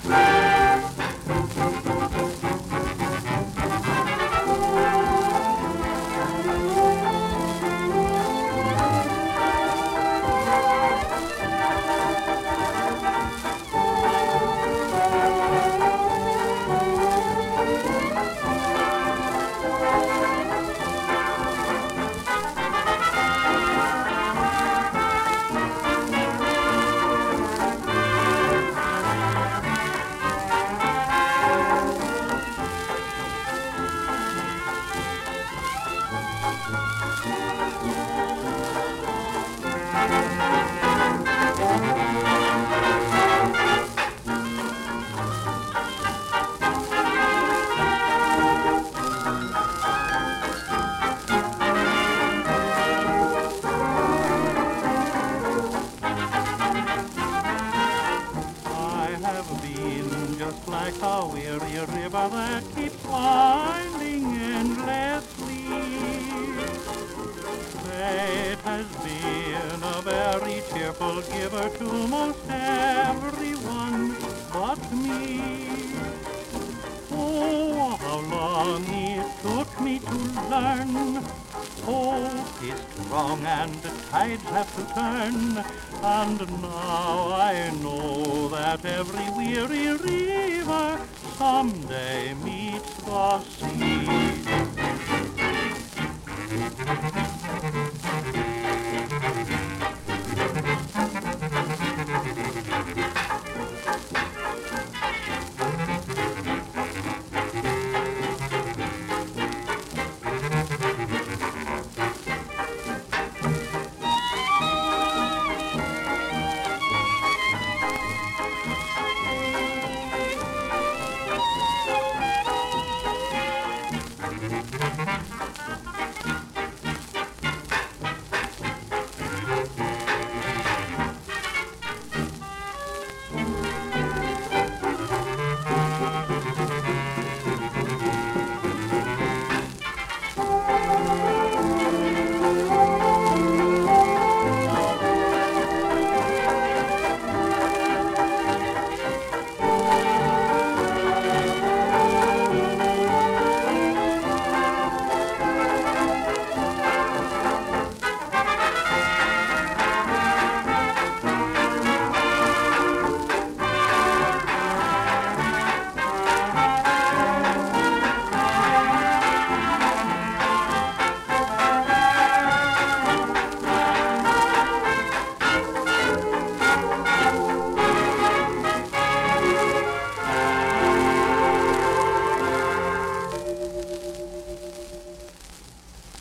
Just like a weary river that keeps winding endlessly. Fate has been a very cheerful giver to most everyone but me. Oh, how long it took me to learn. Hope is strong and the tides have to turn. And now I know that every weary river someday meets the sea.